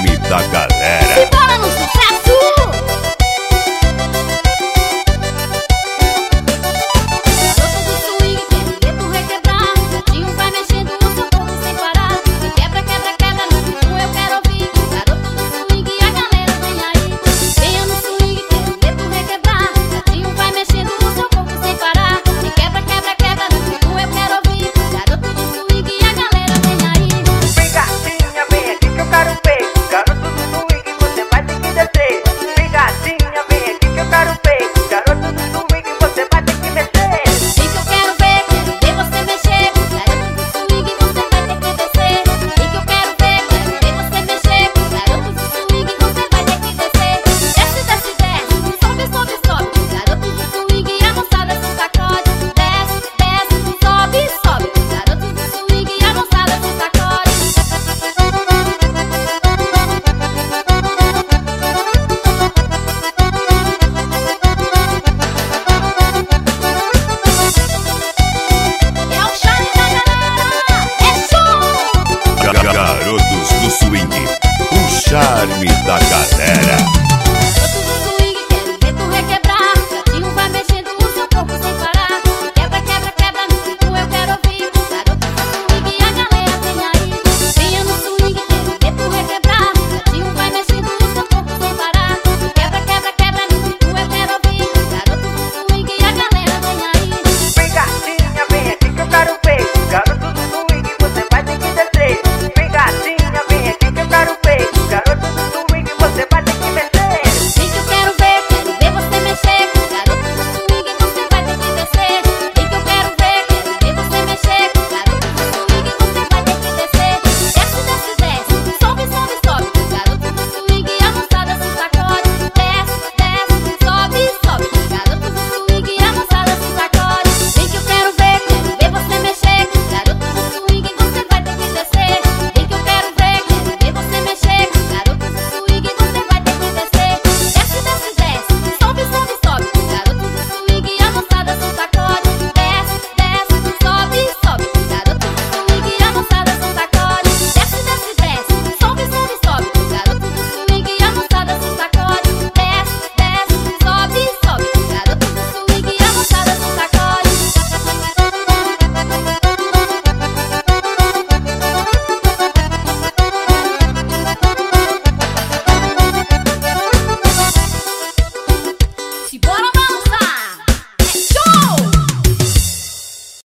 charme da galera. Simbora no sucesso! Garoto do swing, querendo requebrar. Jeitinho vai mexendo o seu corpo sem parar. E quebra, quebra, quebra, no ritmo eu quero ouvir. Garoto do swing, a galera vem aí. Venha no swing, querendo requebrar. Jeitinho vai mexendo o seu corpo sem parar. E quebra, quebra, quebra, no ritmo eu quero ouvir. Garoto do swing, a galera vem aí. Vem gatinha, vem aqui que eu quero ver. Garoto do swing, você vai ter que descer. Vem gatinha, vem aqui que eu quero ver. Garoto do swing, você vai ter que mexer. Vem que eu quero ver você mexer. Garoto do swing, você vai ter que descer. Vem que eu quero ver você mexer. Garoto do swing, você vai ter que descer. Desce, desce, desce, sobe, sobe, sobe. Garoto do swing, a moçada se sacode. Desce, desce, sobe, sobe. Garoto do swing, a moçada se sacode. É o charme da galera, é show! Garotos do swing, o charme da galera.